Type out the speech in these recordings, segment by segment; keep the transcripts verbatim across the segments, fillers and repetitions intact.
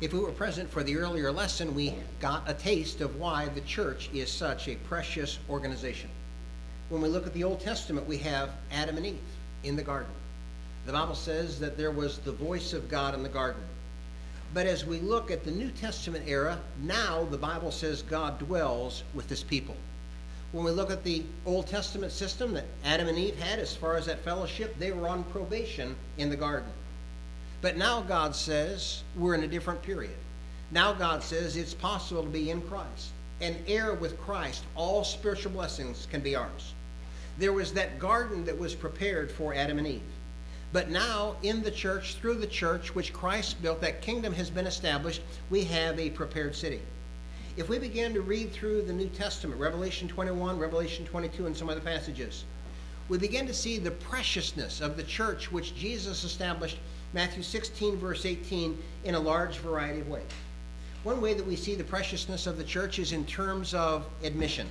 If we were present for the earlier lesson, we got a taste of why the church is such a precious organization. When we look at the Old Testament, we have Adam and Eve in the garden. The Bible says that there was the voice of God in the garden. But as we look at the New Testament era, now the Bible says God dwells with his people. When we look at the Old Testament system that Adam and Eve had as far as that fellowship, they were on probation in the garden. But now God says we're in a different period. Now God says it's possible to be in Christ. An heir with Christ, all spiritual blessings can be ours. There was that garden that was prepared for Adam and Eve. But now in the church, through the church, which Christ built, that kingdom has been established, we have a prepared city. If we begin to read through the New Testament, Revelation twenty-one, Revelation twenty-two, and some other passages, we begin to see the preciousness of the church which Jesus established, Matthew sixteen, verse eighteen, in a large variety of ways. One way that we see the preciousness of the church is in terms of admission.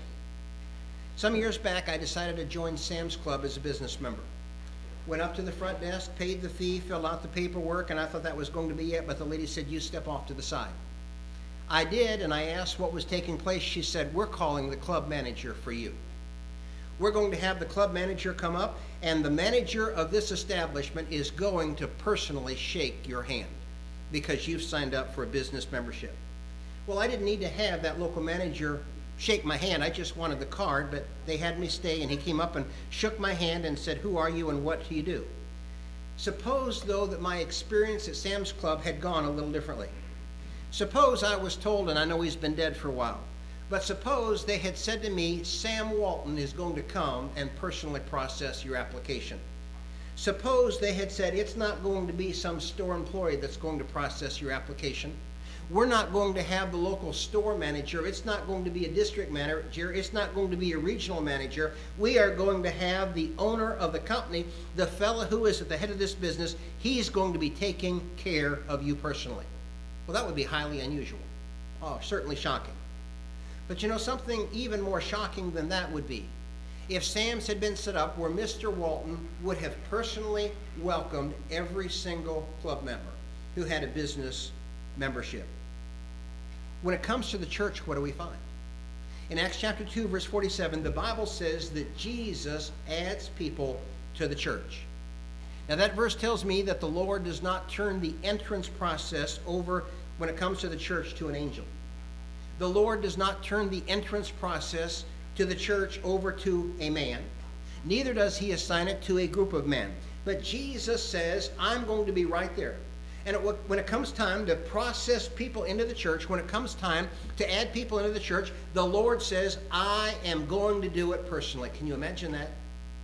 Some years back, I decided to join Sam's Club as a business member. Went up to the front desk, paid the fee, filled out the paperwork, and I thought that was going to be it, but the lady said, "You step off to the side." I did, and I asked what was taking place. She said, "We're calling the club manager for you. We're going to have the club manager come up, and the manager of this establishment is going to personally shake your hand because you've signed up for a business membership." Well, I didn't need to have that local manager shake my hand. I just wanted the card, but they had me stay, and he came up and shook my hand and said, "Who are you and what do you do?" Suppose, though, that my experience at Sam's Club had gone a little differently. Suppose I was told, and I know he's been dead for a while, but suppose they had said to me, "Sam Walton is going to come and personally process your application." Suppose they had said, "It's not going to be some store employee that's going to process your application. We're not going to have the local store manager. It's not going to be a district manager. It's not going to be a regional manager. We are going to have the owner of the company, the fellow who is at the head of this business. He's going to be taking care of you personally." Well, that would be highly unusual. Oh, certainly shocking. But you know, something even more shocking than that would be if Sam's had been set up where Mister Walton would have personally welcomed every single club member who had a business membership. When it comes to the church, what do we find? In Acts chapter two, verse forty-seven, the Bible says that Jesus adds people to the church. Now that verse tells me that the Lord does not turn the entrance process over when it comes to the church to an angel. The Lord does not turn the entrance process to the church over to a man. Neither does he assign it to a group of men. But Jesus says, "I'm going to be right there." And it, when it comes time to process people into the church, when it comes time to add people into the church, the Lord says, "I am going to do it personally." Can you imagine that?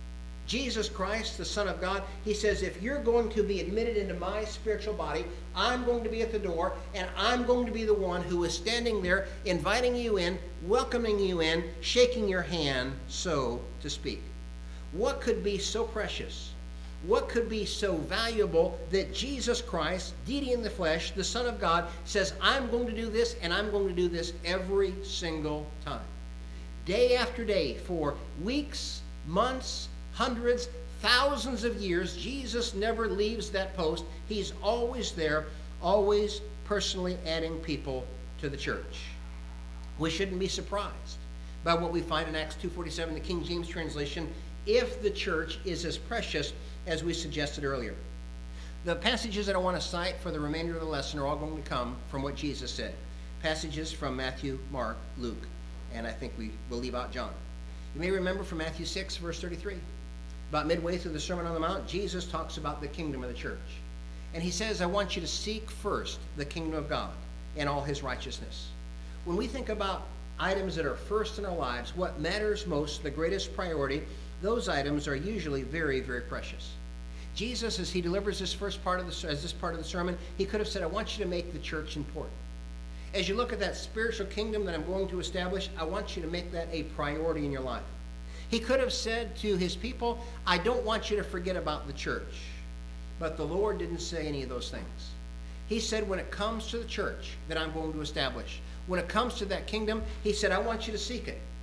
Jesus Christ, the Son of God, he says, if you're going to be admitted into my spiritual body, I'm going to be at the door, and I'm going to be the one who is standing there, inviting you in, welcoming you in, shaking your hand, so to speak. What could be so precious? What could be so valuable that Jesus Christ, deity in the flesh, the Son of God, says, "I'm going to do this, and I'm going to do this every single time." Day after day, for weeks, months, hundreds, thousands of years, Jesus never leaves that post. He's always there, always personally adding people to the church. We shouldn't be surprised by what we find in Acts two forty-seven, the King James translation, if the church is as precious as we suggested earlier. The passages that I want to cite for the remainder of the lesson are all going to come from what Jesus said. Passages from Matthew, Mark, Luke, and I think we will leave out John. You may remember from Matthew six, verse thirty-three. About midway through the Sermon on the Mount, Jesus talks about the kingdom of the church. And he says, "I want you to seek first the kingdom of God and all his righteousness." When we think about items that are first in our lives, what matters most, the greatest priority, those items are usually very, very precious. Jesus, as he delivers this first part of the, as this part of the sermon, he could have said, "I want you to make the church important. As you look at that spiritual kingdom that I'm going to establish, I want you to make that a priority in your life." He could have said to his people, "I don't want you to forget about the church." But the Lord didn't say any of those things. He said, when it comes to the church that I'm going to establish, when it comes to that kingdom, he said, "I want you to seek it.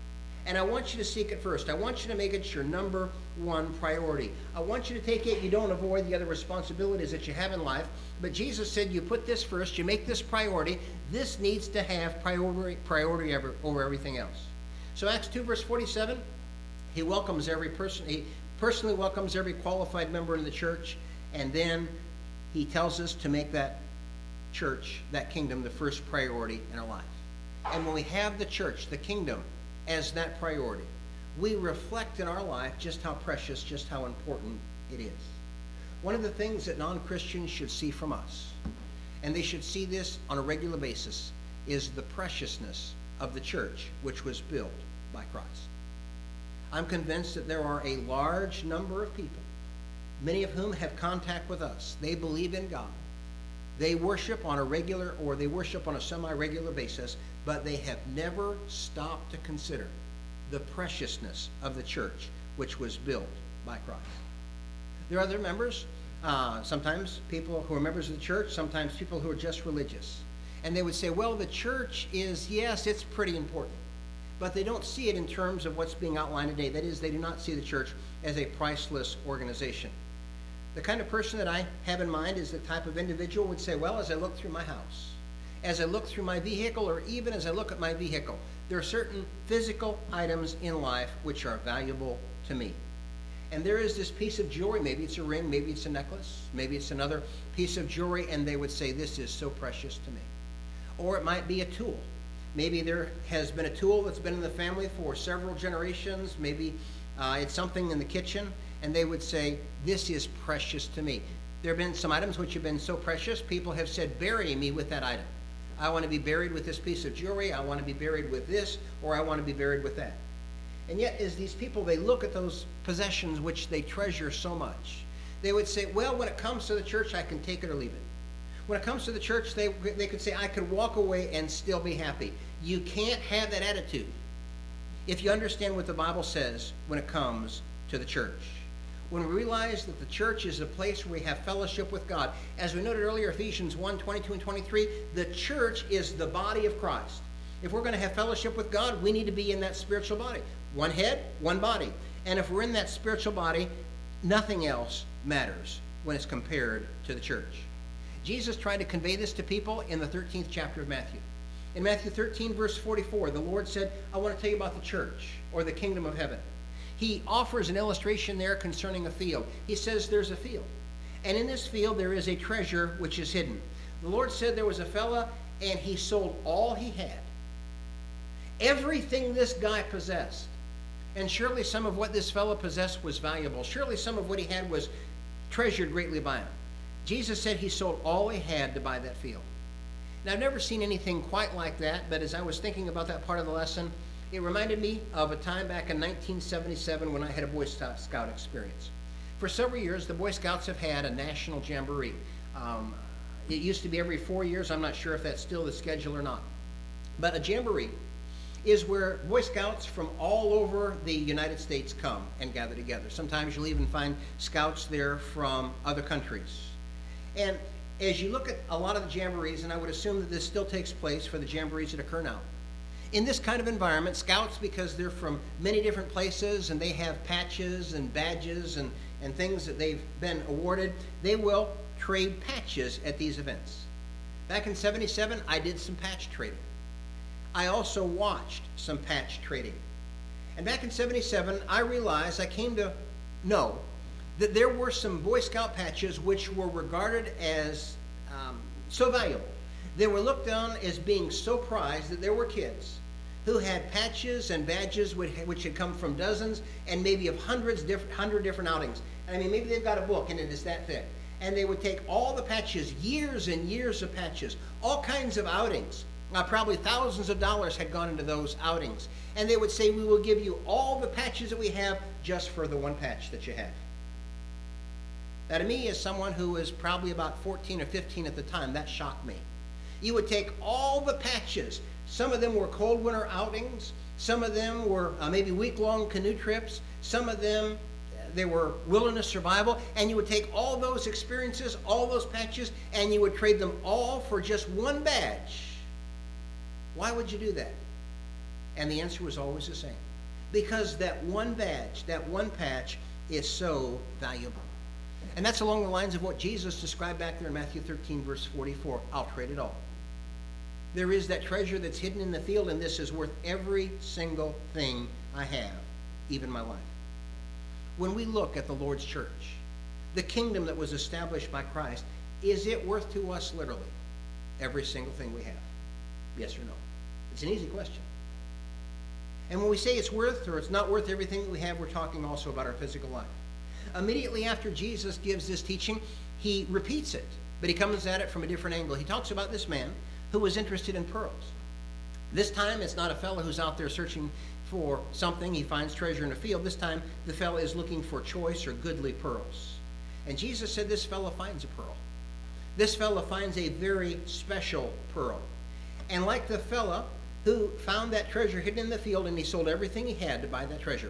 And I want you to seek it first. I want you to make it your number one priority. I want you to take it. You don't avoid the other responsibilities that you have in life. But Jesus said you put this first. You make this priority. This needs to have priority, priority over, over everything else. So Acts two verse forty-seven, he welcomes every person. He personally welcomes every qualified member in the church. And then he tells us to make that church, that kingdom, the first priority in our life. And when we have the church, the kingdom, as that priority, we reflect in our life just how precious, just how important it is. One of the things that non-Christians should see from us, and they should see this on a regular basis, is the preciousness of the church which was built by Christ. I'm convinced that there are a large number of people, many of whom have contact with us. They believe in God. They worship on a regular or they worship on a semi-regular basis, but they have never stopped to consider the preciousness of the church which was built by Christ. There are other members, uh, sometimes people who are members of the church, sometimes people who are just religious. And they would say, well, the church is, yes, it's pretty important. But they don't see it in terms of what's being outlined today. That is, they do not see the church as a priceless organization. The kind of person that I have in mind is the type of individual who would say, well, as I look through my house, as I look through my vehicle, or even as I look at my vehicle, there are certain physical items in life which are valuable to me. And there is this piece of jewelry, maybe it's a ring, maybe it's a necklace, maybe it's another piece of jewelry, and they would say, this is so precious to me. Or it might be a tool. Maybe there has been a tool that's been in the family for several generations. Maybe uh, it's something in the kitchen, and they would say, this is precious to me. There have been some items which have been so precious, people have said, bury me with that item. I want to be buried with this piece of jewelry, I want to be buried with this, or I want to be buried with that. And yet, as these people, they look at those possessions which they treasure so much, they would say, well, when it comes to the church, I can take it or leave it. When it comes to the church, they, they could say, I could walk away and still be happy. You can't have that attitude if you understand what the Bible says when it comes to the church. When we realize that the church is a place where we have fellowship with God. As we noted earlier, Ephesians one, twenty-two and twenty-three, the church is the body of Christ. If we're going to have fellowship with God, we need to be in that spiritual body. One head, one body. And if we're in that spiritual body, nothing else matters when it's compared to the church. Jesus tried to convey this to people in the thirteenth chapter of Matthew. In Matthew thirteen, verse forty-four, the Lord said, I want to tell you about the church, or the kingdom of heaven. He offers an illustration there concerning a field. He says there's a field, and in this field there is a treasure which is hidden. The Lord said there was a fella, and he sold all he had. Everything this guy possessed. And surely some of what this fellow possessed was valuable. Surely some of what he had was treasured greatly by him. Jesus said he sold all he had to buy that field. Now, I've never seen anything quite like that, but as I was thinking about that part of the lesson, it reminded me of a time back in nineteen seventy-seven when I had a Boy Scout experience. For several years, the Boy Scouts have had a national jamboree. Um, it used to be every four years. I'm not sure if that's still the schedule or not. But a jamboree is where Boy Scouts from all over the United States come and gather together. Sometimes you'll even find scouts there from other countries. And as you look at a lot of the jamborees, and I would assume that this still takes place for the jamborees that occur now, in this kind of environment, scouts, because they're from many different places and they have patches and badges and, and things that they've been awarded, they will trade patches at these events. Back in seventy-seven, I did some patch trading. I also watched some patch trading. And back in seventy-seven, I realized, I came to know that there were some Boy Scout patches which were regarded as um, so valuable. They were looked on as being so prized that there were kids who had patches and badges which, which had come from dozens and maybe of hundreds, different, hundred different outings. I mean, maybe they've got a book and it is that thick. And they would take all the patches, years and years of patches, all kinds of outings. Uh, probably thousands of dollars had gone into those outings. And they would say, we will give you all the patches that we have just for the one patch that you have. Now, to me, as someone who was probably about fourteen or fifteen at the time, that shocked me. You would take all the patches. Some of them were cold winter outings. Some of them were uh, maybe week-long canoe trips. Some of them, they were wilderness survival. And you would take all those experiences, all those patches, and you would trade them all for just one badge. Why would you do that? And the answer was always the same. because that one badge, that one patch is so valuable. And that's along the lines of what Jesus described back there in Matthew thirteen, verse forty-four. I'll trade it all. There is that treasure that's hidden in the field, and this is worth every single thing I have, even my life. When we look at the Lord's church, the kingdom that was established by Christ, is it worth to us literally every single thing we have? Yes or no? It's an easy question. And when we say it's worth or it's not worth everything that we have, we're talking also about our physical life. Immediately after Jesus gives this teaching, he repeats it, but he comes at it from a different angle. He talks about this man who was interested in pearls. This time, it's not a fellow who's out there searching for something. He finds treasure in a field. This time, the fellow is looking for choice or goodly pearls. And Jesus said this fellow finds a pearl. This fellow finds a very special pearl. And like the fellow who found that treasure hidden in the field, and he sold everything he had to buy that treasure.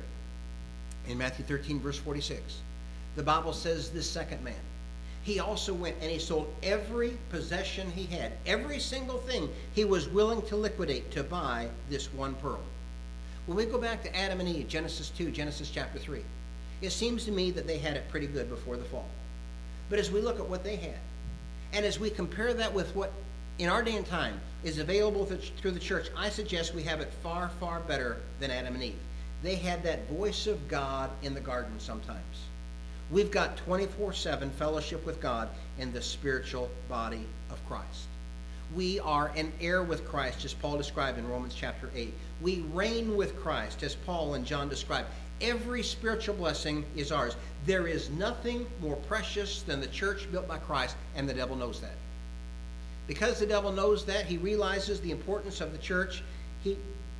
In Matthew thirteen, verse forty-six, the Bible says this second man, he also went and he sold every possession he had, every single thing he was willing to liquidate to buy this one pearl. When we go back to Adam and Eve, Genesis two, Genesis chapter three, it seems to me that they had it pretty good before the fall. But as we look at what they had, and as we compare that with what in our day and time is available through the church, I suggest we have it far, far better than Adam and Eve. They had that voice of God in the garden sometimes. We've got twenty-four seven fellowship with God in the spiritual body of Christ. We are an heir with Christ, as Paul described in Romans chapter eight. We reign with Christ, as Paul and John described. Every spiritual blessing is ours. There is nothing more precious than the church built by Christ, and the devil knows that. Because the devil knows that, he realizes the importance of the church. He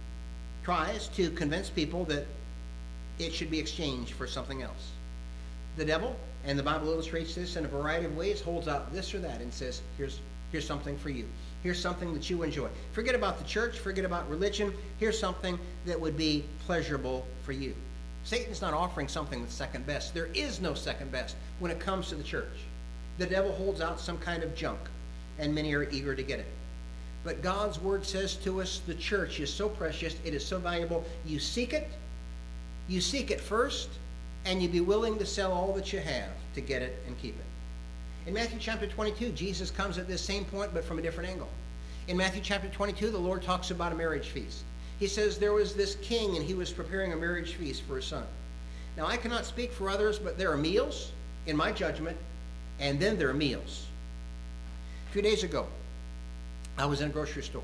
tries to convince people that it should be exchanged for something else. The devil, and the Bible illustrates this in a variety of ways, holds out this or that and says, here's, here's something for you. Here's something that you enjoy. Forget about the church. Forget about religion. Here's something that would be pleasurable for you. Satan's not offering something that's second best. There is no second best when it comes to the church. The devil holds out some kind of junk, and many are eager to get it. But God's word says to us, the church is so precious, it is so valuable. You seek it, you seek it first, and you be willing to sell all that you have to get it and keep it. In Matthew chapter twenty-two, Jesus comes at this same point, but from a different angle. In Matthew chapter twenty-two, the Lord talks about a marriage feast. He says there was this king, and he was preparing a marriage feast for his son. Now, I cannot speak for others, but there are meals, in my judgment, and then there are meals. A few days ago, I was in a grocery store,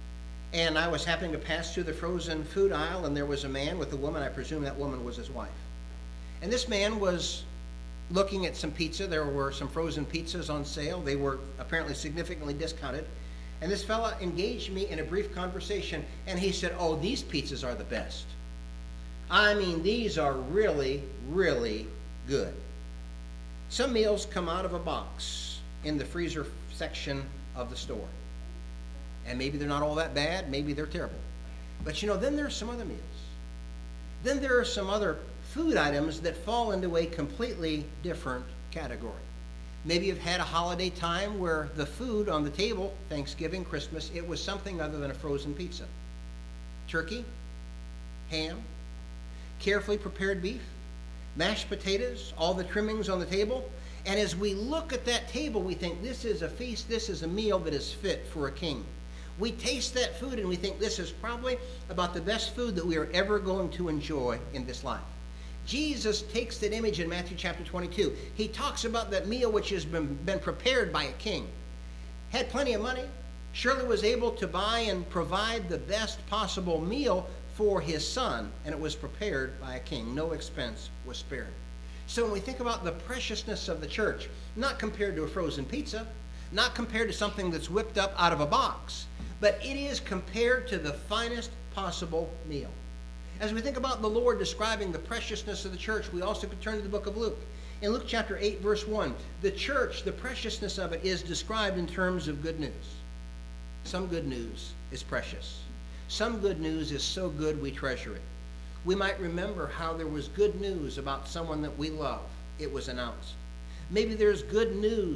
and I was happening to pass through the frozen food aisle, and there was a man with a woman. I presume that woman was his wife. And this man was looking at some pizza. There were some frozen pizzas on sale. They were apparently significantly discounted. And this fella engaged me in a brief conversation, and he said, oh, these pizzas are the best. I mean, these are really, really good. Some meals come out of a box in the freezer section of the store. And maybe they're not all that bad. Maybe they're terrible. But, you know, then there's some other meals. Then there are some other food items that fall into a completely different category. Maybe you've had a holiday time where the food on the table, Thanksgiving, Christmas, it was something other than a frozen pizza. Turkey, ham, carefully prepared beef, mashed potatoes, all the trimmings on the table. And as we look at that table, we think this is a feast, this is a meal that is fit for a king. We taste that food and we think this is probably about the best food that we are ever going to enjoy in this life. Jesus takes that image in Matthew chapter twenty-two. He talks about that meal which has been, been prepared by a king. Had plenty of money, surely was able to buy and provide the best possible meal for his son, and it was prepared by a king. No expense was spared. So when we think about the preciousness of the church, not compared to a frozen pizza, not compared to something that's whipped up out of a box, but it is compared to the finest possible meal. As we think about the Lord describing the preciousness of the church, we also could turn to the book of Luke. In Luke chapter eight, verse one, the church, the preciousness of it is described in terms of good news. Some good news is precious. Some good news is so good we treasure it. We might remember how there was good news about someone that we love. It was announced. Maybe there's good news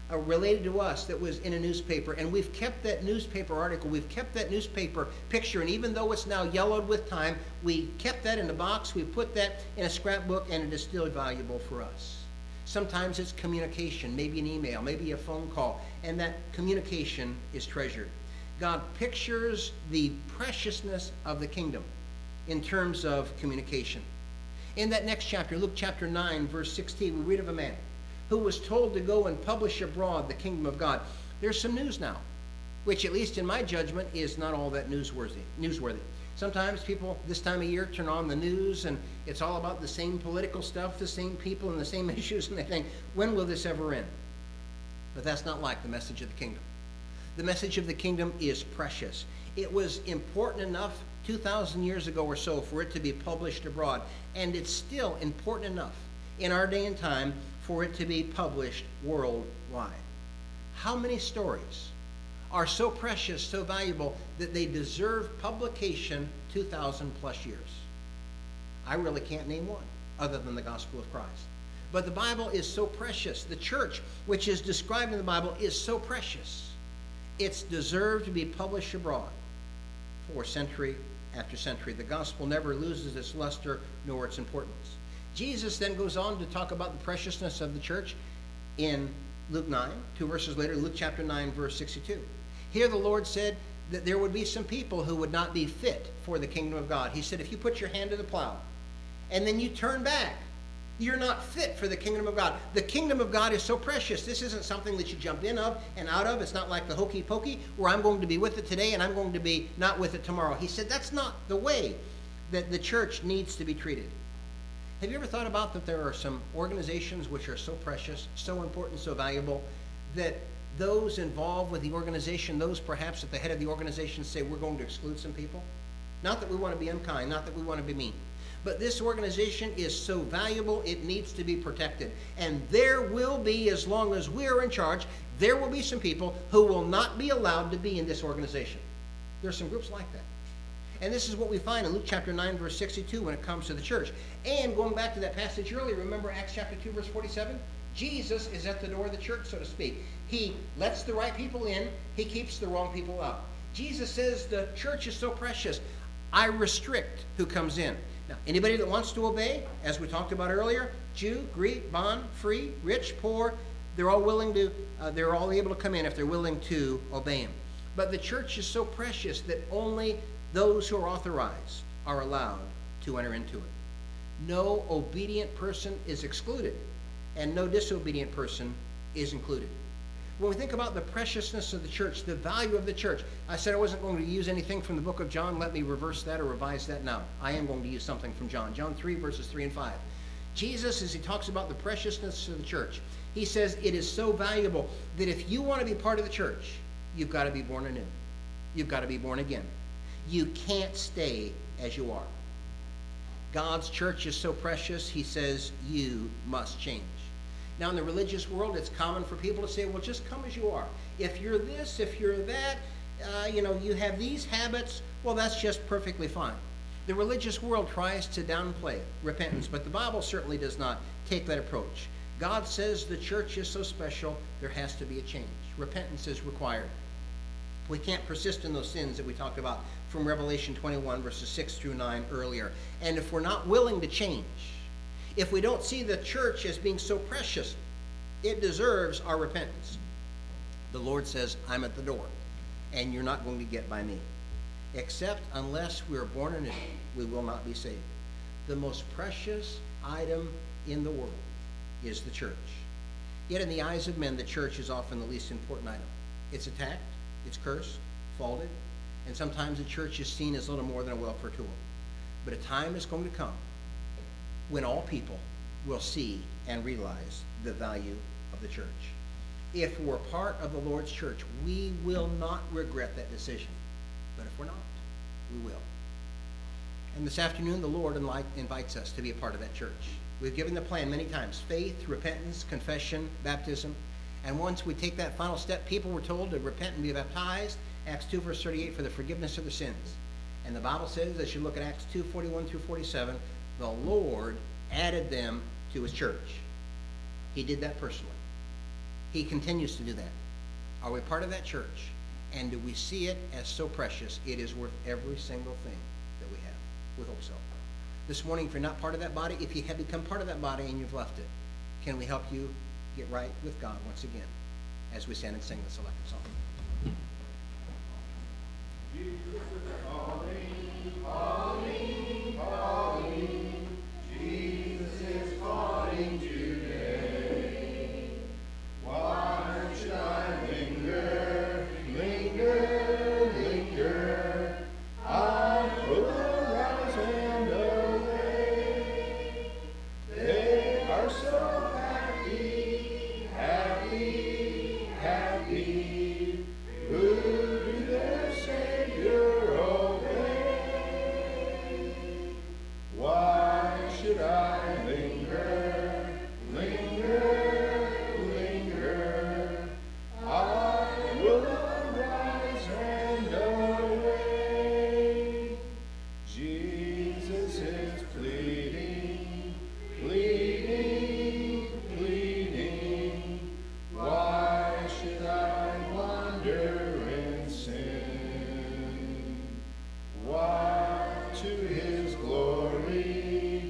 uh, related to us that was in a newspaper, and we've kept that newspaper article, we've kept that newspaper picture, and even though it's now yellowed with time, we kept that in a box, we put that in a scrapbook, and it is still valuable for us. Sometimes it's communication, maybe an email, maybe a phone call, and that communication is treasured. God pictures the preciousness of the kingdom in terms of communication. In that next chapter, Luke chapter nine, verse sixteen, we read of a man who was told to go and publish abroad the kingdom of God. There's some news now, which at least in my judgment is not all that newsworthy. newsworthy. Sometimes people this time of year turn on the news and it's all about the same political stuff, the same people and the same issues, and they think, when will this ever end? But that's not like the message of the kingdom. The message of the kingdom is precious. It was important enough two thousand years ago or so for it to be published abroad, and it's still important enough in our day and time for it to be published worldwide. How many stories are so precious, so valuable, that they deserve publication two thousand plus years? I really can't name one other than the gospel of Christ. But the Bible is so precious. The church, which is described in the Bible, is so precious. It's deserved to be published abroad for century after century. The gospel never loses its luster nor its importance. Jesus then goes on to talk about the preciousness of the church in Luke nine, two verses later, Luke chapter nine, verse sixty-two. Here the Lord said that there would be some people who would not be fit for the kingdom of God. He said, if you put your hand to the plow and then you turn back, you're not fit for the kingdom of God. The kingdom of God is so precious. This isn't something that you jump in of and out of. It's not like the hokey pokey where I'm going to be with it today and I'm going to be not with it tomorrow. He said that's not the way that the church needs to be treated. Have you ever thought about that there are some organizations which are so precious, so important, so valuable, that those involved with the organization, those perhaps at the head of the organization, say we're going to exclude some people? Not that we want to be unkind, not that we want to be mean. But this organization is so valuable, it needs to be protected. And there will be, as long as we're in charge, there will be some people who will not be allowed to be in this organization. There are some groups like that. And this is what we find in Luke chapter nine, verse sixty-two when it comes to the church. And going back to that passage earlier, remember Acts chapter two, verse forty-seven? Jesus is at the door of the church, so to speak. He lets the right people in. He keeps the wrong people out. Jesus says the church is so precious. I restrict who comes in. Now, anybody that wants to obey, as we talked about earlier, Jew, Greek, bond, free, rich, poor, they're all willing to, uh, they're all able to come in if they're willing to obey him. But the church is so precious that only those who are authorized are allowed to enter into it. No obedient person is excluded, and no disobedient person is included. When we think about the preciousness of the church, the value of the church, I said I wasn't going to use anything from the book of John. Let me reverse that or revise that now. I am going to use something from John. John three, verses three and five. Jesus, as he talks about the preciousness of the church, he says it is so valuable that if you want to be part of the church, you've got to be born anew. You've got to be born again. You can't stay as you are. God's church is so precious, he says you must change. Now, in the religious world, it's common for people to say, well, just come as you are. If you're this, if you're that, uh, you know, you have these habits, well, that's just perfectly fine. The religious world tries to downplay repentance, but the Bible certainly does not take that approach. God says the church is so special, there has to be a change. Repentance is required. We can't persist in those sins that we talked about from Revelation twenty-one, verses six through nine earlier. And if we're not willing to change, if we don't see the church as being so precious, it deserves our repentance. The Lord says, I'm at the door, and you're not going to get by me. Except unless we are born anew, we will not be saved. The most precious item in the world is the church. Yet in the eyes of men, the church is often the least important item. It's attacked, it's cursed, faulted, and sometimes the church is seen as little more than a welfare tool. But a time is going to come when all people will see and realize the value of the church. If we're part of the Lord's church, we will not regret that decision. But if we're not, we will. And this afternoon, the Lord invites us to be a part of that church. We've given the plan many times: faith, repentance, confession, baptism. And once we take that final step, people were told to repent and be baptized. Acts two, verse thirty-eight, for the forgiveness of their sins. And the Bible says, as you look at Acts two, forty-one through forty-seven, the Lord added them to his church. He did that personally. He continues to do that. Are we part of that church? And do we see it as so precious, it is worth every single thing that we have? We hope so. This morning, if you're not part of that body, if you have become part of that body and you've left it, can we help you get right with God once again as we stand and sing the selected song? Jesus is calling, calling, calling. Jesus is calling today. Why should I linger, linger, linger? I will rise and away. They are so happy, happy, happy. Who do their Savior obey? Why should I linger, linger, linger? I will arise and away. Jesus is pleading, pleading, pleading. Why should I wander in sin? Why to his glory,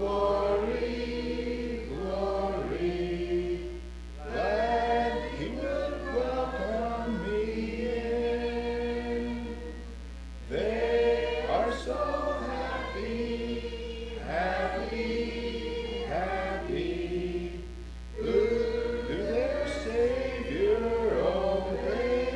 glory, glory, glad he would welcome me in. They are so happy, happy, happy, who do their Savior obey.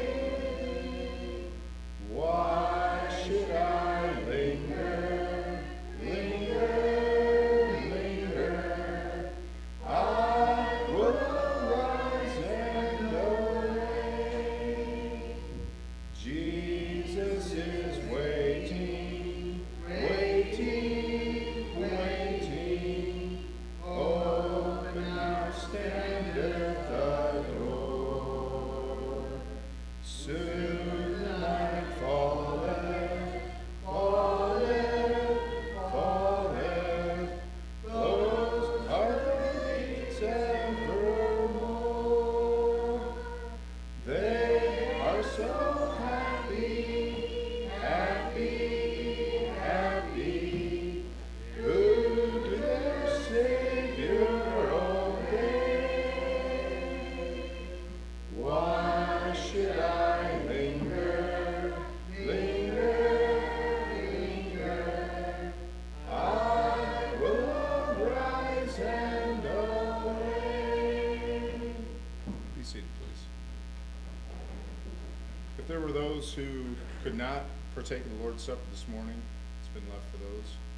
Why should I linger, linger, linger? I will arise and away. Jesus is waiting, waiting, waiting. Open now standeth the door. Soon the night falleth, falleth, falleth. Those are the gates evermore. They are so happy, happy, happy. Who do their Savior obey? Why should I linger, linger, linger? I will arise and away. Be seated, please. If there were those who could not partake of the Lord's Supper this morning, it's been left for those.